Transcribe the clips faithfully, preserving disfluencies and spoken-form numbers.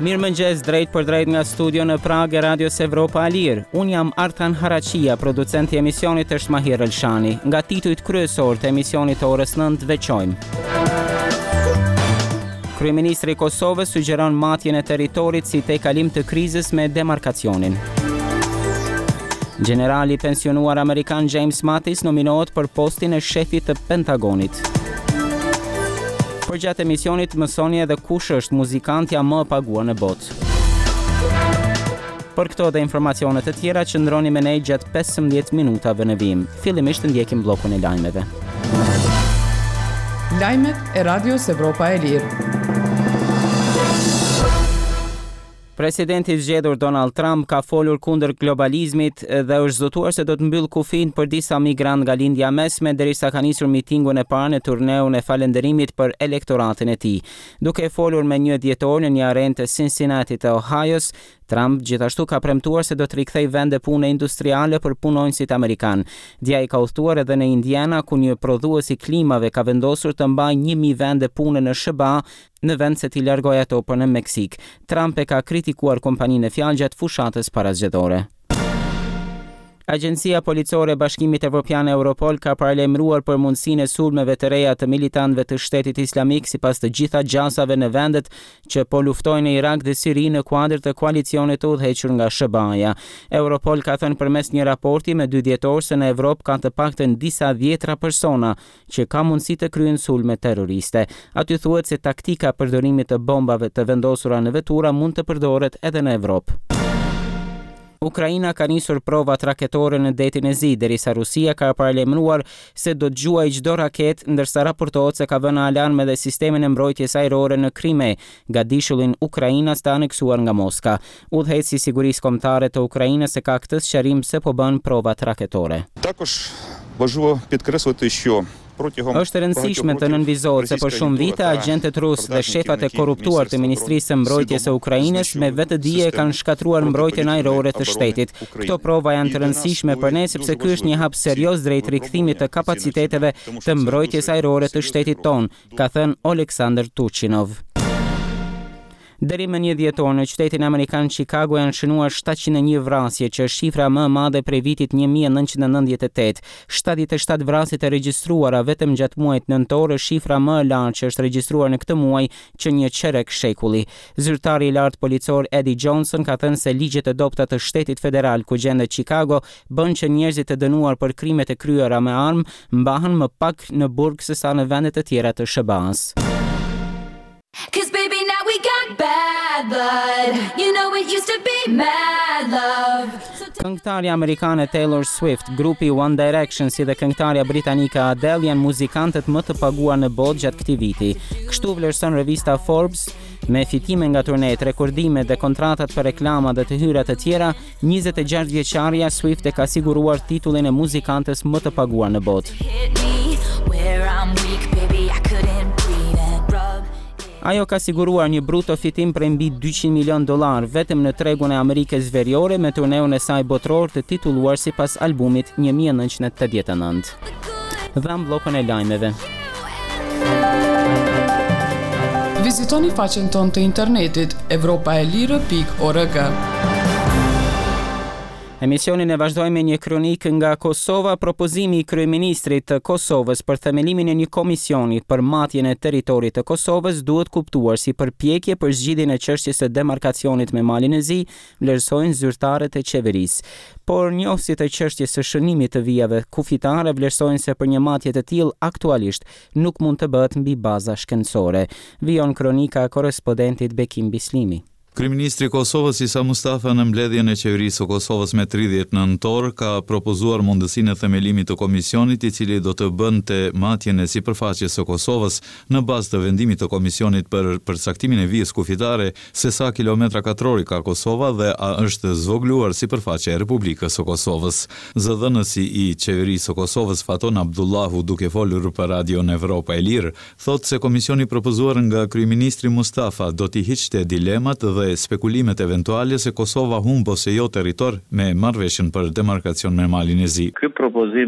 Mirëmëngjes, drejt për drejt nga studio në Prag e Radios Evropa e Lirë. Unë jam Artan Harachia, producenti i emisionit është Mahir Elshani. Nga titujt kryesor të emisionit orës nëntë veçojmë. Kryeministri i Kosovës sugjeron matjen e territorit si tejkalim të krizës me demarkacionin. Generali pensionuar amerikan James Mattis nominohet për postin e shefit të Pentagonit. Për gjatë emisionit mësoni edhe kush është muzikantja më e paguar në botë. Për këto dhe informacionet të tjera qëndroni me ne gjatë pesëmbëdhjetë minutave në vim. Fillimisht ndjekim bllokun e lajmeve. Lajmet e Radios Evropa e Lirë. Presidenti i zgjedhur Donald Trump ka folur kundër globalizmit dhe është zotuar se do të mbyll kufin për disa migrant nga lindja mesme derisa ka nisur mitingun e parë në turneun e falënderimit për elektoratin e tij. Duke folur me një djetor në një arenë të Cincinnati të Ohio's, Trump gjithashtu ka premtuar se do të rikthejë vende pune industriale për punonjësit amerikan. Dja i ka udhëtuar edhe në Indiana, ku një prodhues i klimave ka vendosur të mbajë një mijë vende pune në S B A në vend se t'i largojë ato për në Meksik. Trump e ka kritikuar kompaninë e fjalë gjatë fushatës parazgjedhore. Agjencia Policore e Bashkimit Evropian Europol ka paralajmëruar për mundësinë e sulmeve të reja të militantëve të Shtetit Islamik sipas të gjitha gjasave në vendet që po luftojnë në Irak dhe Siri në kuadër të koalicionit të udhëhequr nga S B A-ja. Europol ka thënë përmes një raporti me dy dhjetor se në Evropë ka të paktën disa dhjetra persona që ka mundësi të kryejnë sulme terroriste. Aty thuhet se taktika përdorimit të bombave të vendosura në vetura mund të përdoret edhe në Evropë. Ukraina ka nisur provat raketore në detin e Zi, derisa Rusia ka paralajmëruar se do të gjuajë çdo raketë, ndërsa raportohet se ka vënë alarm edhe sistemin e mbrojtjes ajrore në Krime, gadishullin Ukrainas të aneksuar nga Moska. Udhëheqësi i sigurisë kombëtare të Ukrainës e ka këtë sqarim se po bën provat raketore. Також важливо підкреслити, що Është e rëndësishme të nënvizohet se për shumë vite agjentët rusë dhe shefat e korruptuar të Ministrisë së Mbrojtjes së Ukrainës me vetëdije kanë shkatruar mbrojtjen ajrore të shtetit. Këto prova janë të rëndësishme për ne sepse ky është një hap serioz drejt rikthimit të kapaciteteve të mbrojtjes ajrore të shtetit ton, ka thënë Oleksandr Turchinov. Deri më një dhjetor në qytetin amerikan Chicago janë shënuar shtatëqind e një vrasje, që është shifra më e madhe prej vitit një mijë e nëntëqind e nëntëdhjetë e tetë. shtatëdhjetë e shtatë vrasjet e regjistruara vetëm gjatë muajit nëntor është shifra më e lartë që është regjistruar në këtë muaj që një çerek shekulli. Zyrtari i lartë policor Eddie Johnson ka thënë se ligjet e dobta të shtetit federal ku gjendet Chicago bën që njerëzit e dënuar për krimet e kryera me armë mbahen më pak në burg se sa në vendet e tjera të S B A-s. Cause baby now we got bad blood. You know it used to be mad love. Këngëtarja amerikane Taylor Swift, grupi One Direction si dhe këngëtarja britanike Adele janë muzikantët më të paguar në botë gjatë këtij viti. Kështu vlerëson revista Forbes me fitime nga turnet, rekordime dhe kontratat për reklama dhe të hyra të tjera, njëzet e gjashtë vjeçaria Swift e ka siguruar titullin e muzikantës më të paguar në botë. Ajo ka siguruar një bruto fitim prej mbi dyqind milion dollar vetëm në tregun e Amerikës Veriore me turneun e saj botror të titulluar sipas albumit një mijë e nëntëqind e tetëdhjetë e nëntë. Dham bllokun e lajmeve. Vizitoni faqen tonë të internetit evropaelire pikë org. Emisionin e vazhdojmë me një kronikë nga Kosova. Propozimi i kryeministrit të Kosovës për themelimin e një komisioni për matjen e territorit të Kosovës duhet kuptuar si përpjekje për zgjidhjen e çështjes së demarkacionit me malin e Zi, vlerësojnë zyrtarët e qeverisë. Por njohësit e çështjes së shënimit të vijave kufitare vlerësojnë se për një matje të tillë aktualisht nuk mund të bëhet mbi baza shkencore. Vijon kronika e korrespondentit Bekim Bislimi. Kryeministri i Kosovës Isa Mustafa në mbledhjen e qeverisë së Kosovës me tridhjetë nëntor ka propozuar mundësinë e themelimit të komisionit i cili do të bënte matjen e sipërfaqes së Kosovës në bazë të vendimit të komisionit për përcaktimin e vijës kufitare se sa kilometra katror ka Kosova dhe a është zvogluar sipërfaqja e Republikës së Kosovës. Zëdhënësi i qeverisë së Kosovës Faton Abdullahu, duke folur për Radion Evropa e Lirë, thotë se komisioni propozuar nga kryeministri Mustafa do t'i hiqte dilemat dhe spekulimet eventuale se Kosova humb ose jo territor me marrëveshjen për demarkacion me malin e Zi. Ky propozim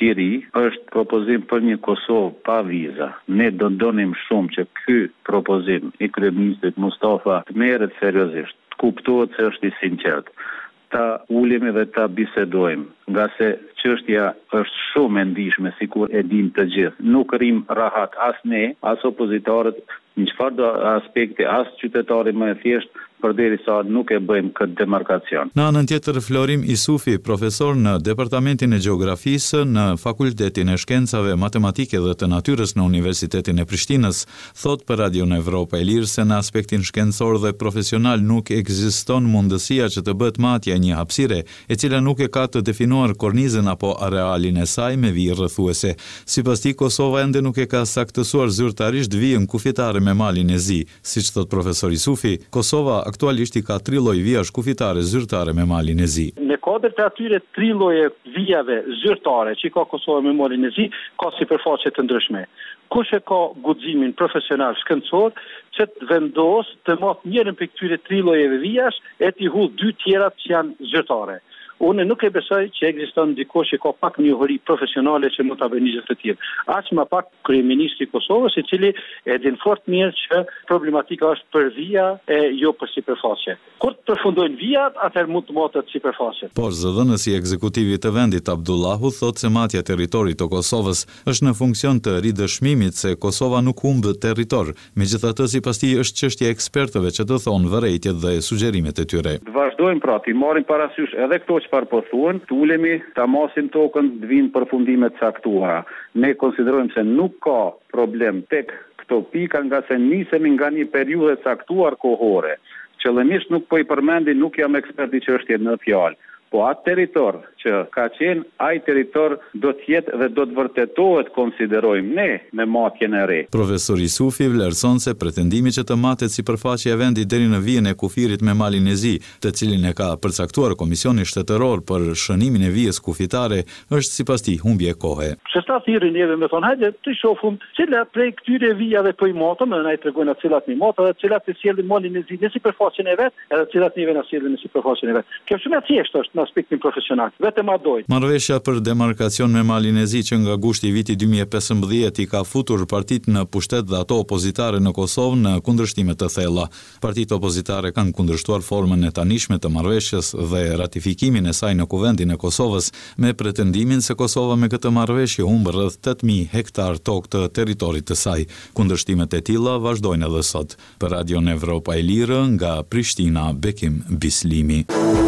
tjeri është propozim për një Kosovë pa viza. Ne do donim shumë që ky propozim i kryeministrit Mustafa të merret seriozisht, të kuptohet se është i sinqert. Ta ulemi dhe ta bisedojmë, nga se çështja është shumë e ndihshme, sikur e dim të gjithë. Nuk rrim rahat as ne, as opozitorët, në çfarëdo aspekti, as qytetari më i thjeshtë, përderisa nuk e bëjmë këtë demarkacion. Në anën tjetër, Florim Isufi, profesor në Departamentin e Gjeografisë në Fakultetin e Shkencave Matematike dhe të Natyrës në Universitetin e Prishtinës, thot për Radion Evropa e Lirë se në aspektin shkencor dhe profesional nuk ekziston mundësia që të bëhet matja një hapësire, e cila nuk e ka të definuar kornizën apo arealin e saj me vijë rrëthuese. Sipas tij, Kosova ende nuk e ka saktësuar zyrtarisht vijën kufitare me malin e zi. Siç thot profesor Isufi, Kosova aktualisht i ka tri lloj vijash kufitare zyrtare me malin e zi. Në kodër të atyre tri lloje vijave zyrtare që ka Kosova me malin e zi, ka sipërfaqe të ndryshme. Kush e ka guximin profesional shkencor që të vendos të marrë njërin prej këtyre tri llojeve vijash e të hull dy tjerat që janë zyrtare. Unë nuk e besoj që ekziston dikush që ka pak njohuri profesionale që mund ta bëjë një gjë të tillë. Aq më pak kryeministri i Kosovës, i cili e din fort mirë që problematika është për vija e jo për sipërfaqe. Kur të përfundojnë vijat, atëherë mund të motet sipërfaqe. Por zëdhënësi i ekzekutivit të vendit Abdullahu thotë se matja e territorit të Kosovës është në funksion të ridëshmimit se Kosova nuk humb territor. Megjithatë, sipas tij është çështje ekspertëve që të thonë vërejtjet dhe sugjerimet e tyre. Vazhdojmë pra, ti marrim parasysh edhe këto çfarë po thuan, të ulemi, ta masim tokën, të vinë përfundime të caktuara. Ne konsiderojmë se nuk ka problem tek këto pika, nga se nisemi nga një periudhë e caktuar kohore. Qëllimisht nuk po i përmendi, nuk jam ekspert i çështjes në fjalë. Po atë territor që ka qenë, ai territor do të jetë dhe do të vërtetohet, konsiderojmë ne, me matjen e re. Profesor Isufi vlerëson se pretendimi që të matet sipërfaqja e vendit deri në vijën e kufirit me malin e zi, të cilin e ka përcaktuar Komisioni Shtetëror për shënimin e vijës kufitare, është sipas tij humbje kohe. Shtat thirrën neve me thonë, hajde të shohim cilat prej këtyre vijave po i matëm, na i tregojnë cilat i matëm, dhe cilat i sjellin malin e zi në sipërfaqen e vet, edhe cilat neve na sjellin në sipërfaqen e vet. Kjo shumë e thjeshtë është në aspektin profesional. Vetëm a dojt. Marrëveshja për demarkacion me malin e zi që nga gushti i vitit dy mijë e pesëmbëdhjetë i ka futur partitë në pushtet dhe ato opozitare në Kosovë në kundërshtime të thella. Partitë opozitare kanë kundërshtuar formën e tanishme të marrëveshjes dhe ratifikimin e saj në Kuvendin e Kosovës, me pretendimin se Kosova me këtë marrëveshje humb rreth tetë mijë hektar tokë të territorit të saj. Kundërshtimet e tilla vazhdojnë edhe sot. Për Radion Evropa e Lirë, nga Prishtina, Bekim Bislimi.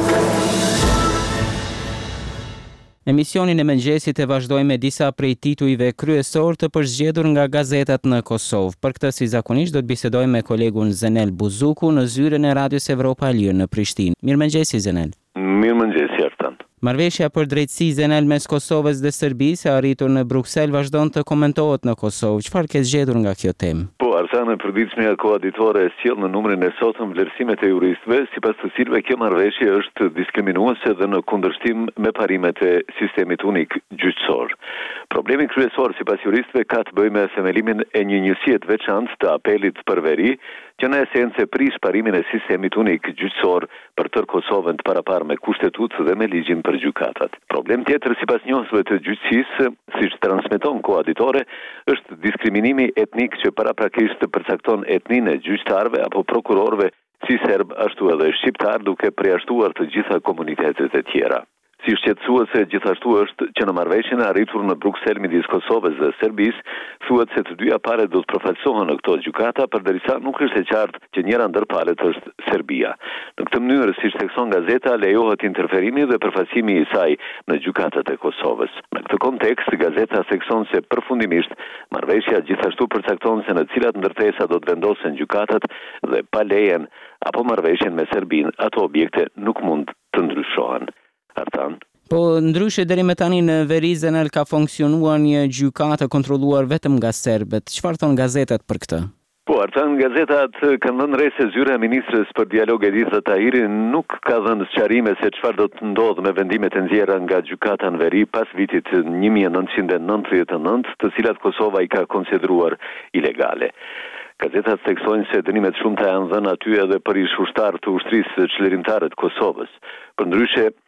Emisionin e mëngjesit e vazhdojmë me disa prej titujve kryesor të përzgjedhur nga gazetat në Kosovë. Për këtë, si zakonisht, do të bisedojmë me kolegun Zenel Buzuku në zyrën e Radios Evropa e Lirë në Prishtinë. Mirëmëngjesi, Zenel. Mirëmëngjesi, Artan. Marrëveshja për drejtësi, Zenel, mes Kosovës dhe Serbisë e arritur në Bruksel vazhdon të komentohet në Kosovë. Çfarë ke zgjedhur nga kjo temë? Po, Artan, e përditshmja koaditore e sjell në numrin e sotëm vlerësimet e juristëve, sipas të cilëve kjo marrëveshje është diskriminuese dhe në kundërshtim me parimet e sistemit unik gjyqësor. Problemi kryesor sipas juristëve ka të bëjë me themelimin e një njësie të veçantë të apelit për veri, që në esencë prish parimin e sistemit unik gjyqësor për tërë Kosovën të paraparë me kushtetutë dhe me ligjin për gjykatat. Problem tjetër sipas njohësve të gjyqësisë, siç transmeton koaditore, është diskriminimi etnik që paraprakisht përcakton etninë e gjyqtarëve apo prokurorëve si serb ashtu edhe shqiptar, duke përjashtuar të gjitha komunitetet e tjera. Si shqetësuese gjithashtu është që në marrëveshjen e arritur në Bruksel midis Kosovës dhe Serbisë, thuhet se të dyja palët do të përfaqësohen në këto gjykata, përderisa nuk është e qartë që njëra ndër palët është Serbia. Në këtë mënyrë, siç thekson gazeta, lejohet interferimi dhe përfaqësimi i saj në gjykatat e Kosovës. Në këtë kontekst, gazeta thekson se përfundimisht marrëveshja gjithashtu përcakton se në cilat ndërtesa do të vendosen gjykatat dhe pa lejen apo marrëveshjen me Serbinë, ato objekte nuk mund të ndryshohen. Artan. Po ndryshe deri më tani në veri, Zenel, ka funksionuar një gjykatë kontrolluar vetëm nga serbët. Çfarë thon gazetat për këtë? Po, Artan, gazetat kanë dhënë re se zyra e ministrës për dialog Editha Tahiri nuk ka dhënë sqarime se çfarë do të ndodhë me vendimet e nxjerra nga gjykata në veri pas vitit një mijë e nëntëqind e nëntëdhjetë e nëntë, të cilat Kosova i ka konsideruar ilegale. Gazetat theksojnë se dënimet shumëta janë dhënë aty edhe për ish ushtar të ushtrisë çlirimtare të Kosovës. Përndryshe,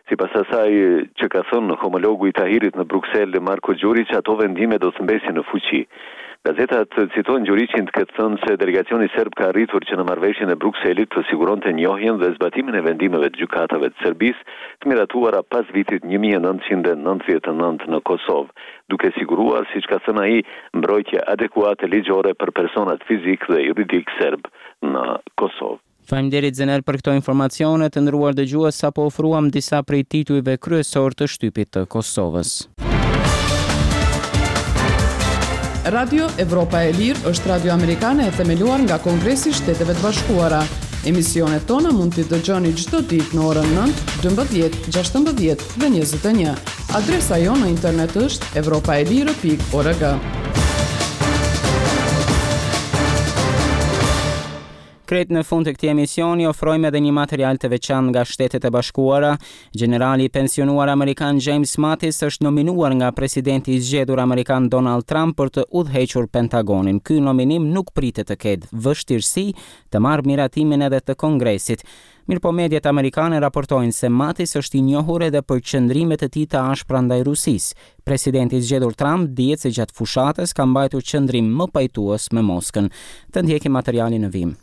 Sipas asaj që ka thënë homologu i Tahirit në Bruksel, Marko Gjurić, ato vendime do të mbesin në fuqi. Gazetat citojnë Gjurićin të ketë thënë se delegacioni serb ka arritur që në marrëveshjen e Brukselit të siguronte njohjen dhe zbatimin e vendimeve të gjykatave të Serbisë të miratuara pas vitit një mijë e nëntëqind e nëntëdhjetë e nëntë në Kosovë, duke siguruar, siç ka thënë ai, mbrojtje adekuate ligjore për personat fizik dhe juridik serb në Kosovë. Faleminderit Zener për këto informacione. Të nderuar dëgjues, sapo ofruam disa prej titujve kryesor të shtypit të Kosovës. Radio Evropa e Lirë është radio amerikane e themeluar nga Kongresi i Shteteve të Bashkuara. Emisionet tona mund t'i dëgjoni çdo ditë në orën nëntë, dymbëdhjetë, gjashtëmbëdhjetë dhe njëzet e një. Adresa jon në internet është evropaelire pikë org. Krejt në fund të këtij emisioni ofrojmë edhe një material të veçantë nga Shtetet e Bashkuara. Generali i pensionuar amerikan James Mattis është nominuar nga presidenti i zgjedhur amerikan Donald Trump për të udhëhequr Pentagonin. Ky nominim nuk pritet të ketë vështirësi të marrë miratimin edhe të Kongresit. Mirpo mediat amerikane raportojnë se Mattis është i njohur edhe për qëndrimet e tij të ashpra ndaj Rusisë. Presidenti i zgjedhur Trump dihet se gjatë fushatës ka mbajtur qëndrim më pajtues me Moskën. Të ndjekim materialin në vim.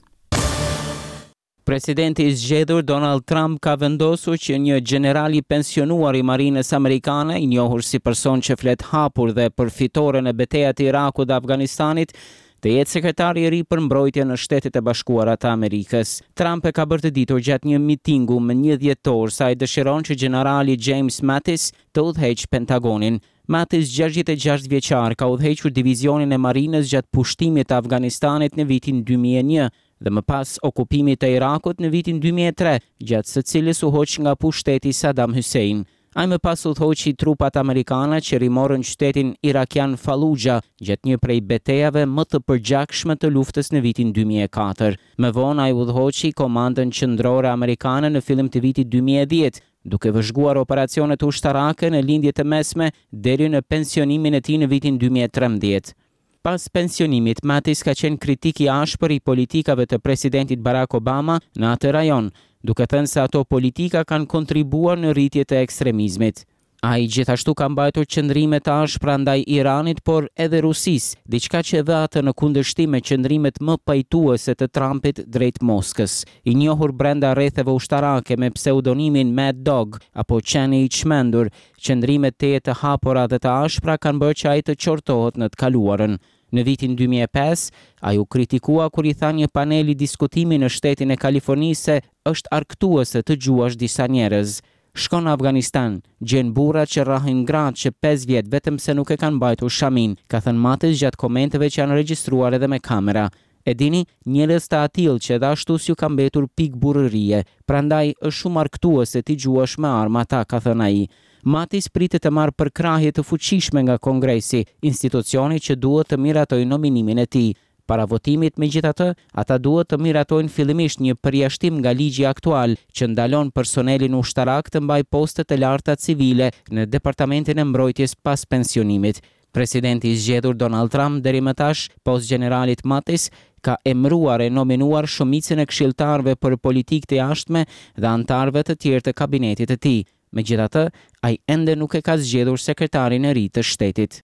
Presidenti i zgjedhur Donald Trump ka vendosur që një general i pensionuar i Marinës amerikane, i njohur si person që flet hapur dhe për fitoren e betejat të Irakut dhe Afganistanit, të jetë sekretari i ri për mbrojtje në Shtetet e Bashkuara të Amerikës. Trump e ka bërë të ditur gjatë një mitingu më një dhjetor se ai dëshiron që generali James Mattis të udhëheqë Pentagonin. Mattis, gjashtëdhjetë e gjashtë vjeçar, ka udhëhequr divizionin e Marinës gjatë pushtimit të Afganistanit në vitin dy mijë e një dhe më pas okupimit të Irakut në vitin dy mijë e tre, gjatë së cilës u hoq nga pushteti Saddam Hussein. Ai më pas udhëhoqi trupat amerikane që rimorën qytetin irakian Fallujah gjatë një prej betejave më të përgjakshme të luftës në vitin dy mijë e katër. Më vonë ai udhëhoqi komandën qendrore amerikane në fillim të vitit dy mijë e dhjetë, duke vëzhguar operacionet ushtarake në lindjet e mesme deri në pensionimin e tij në vitin dy mijë e trembëdhjetë. Pas pensionimit, Mattis ka qenë kritik i ashpër i politikave të presidentit Barack Obama në atë rajon, duke thënë se ato politika kanë kontribuar në rritje të ekstremizmit. Ai gjithashtu ka mbajtur qëndrime të ashpra ndaj Iranit, por edhe Rusisë, diçka që dha atë në kundërshtim me qëndrimet më pajtuese të Trumpit drejt Moskës. I njohur brenda rretheve ushtarake me pseudonimin Mad Dog apo qeni i çmendur, qëndrimet të të hapura dhe të ashpra kanë bërë që ai të qortohet në të kaluarën. Në vitin dy mijë e pesë, ai u kritikua kur i tha një panel i diskutimi në shtetin e Kalifornisë se është arktuese të gjuash disa njerëz. Shkon në Afganistan, gjen burra që rrahin gratë që pesë vjet vetëm se nuk e kanë mbajtur shamin, ka thënë Mattis gjatë komenteve që janë regjistruar edhe me kamera. E dini, njerëz të atill që edhe ashtu s'ju ka mbetur pik burrërie, prandaj është shumë arktuese ti gjuash me arma ata, ka thënë ai. Mattis pritet të marrë përkrahje të fuqishme nga Kongresi, institucioni që duhet të miratojë nominimin e tij. Para votimit, megjithatë, ata duhet të miratojnë fillimisht një përjashtim nga ligji aktual që ndalon personelin ushtarak të mbajë poste të larta civile në Departamentin e Mbrojtjes pas pensionimit. Presidenti i zgjedhur Donald Trump deri më tash, pos generalit Mattis, ka emëruar e nominuar shumicën e këshilltarëve për politikë të jashtme dhe anëtarëve të tjerë të kabinetit të tij. Megjithatë, ai ende nuk e ka zgjedhur sekretarin e ri të shtetit.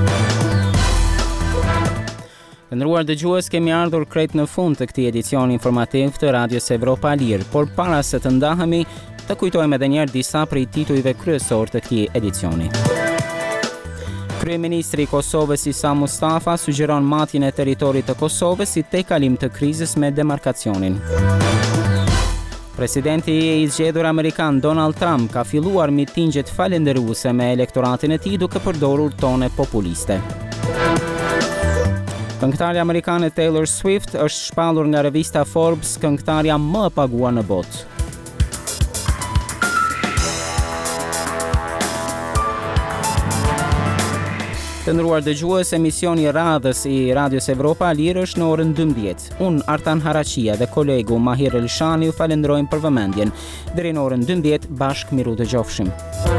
Të nderuar dëgjues, kemi ardhur krejt në fund të këtij edicioni informativ të Radios Evropa e Lirë, por para se të ndahemi, të kujtojmë edhe një herë disa prej titujve kryesor të këtij edicioni. Kryeministri i Kosovës Isa Mustafa sugjeron matjen e territorit të Kosovës si tejkalim të krizës me demarkacionin. Presidenti i zgjedhur amerikan Donald Trump ka filluar mitingjet falënderuese me elektoratin e tij duke përdorur tone populiste. Këngëtarja amerikane Taylor Swift është shpallur nga revista Forbes këngëtarja më e paguar në botë. Të nderuar dëgjues, emisioni i radhës i Radios Evropa e Lirë është në orën dymbëdhjetë. Unë, Artan Haraqia dhe kolegu Mahir Elshani ju falenderojmë për vëmendjen. Deri në orën dymbëdhjetë bashkë miru dëgjofshim.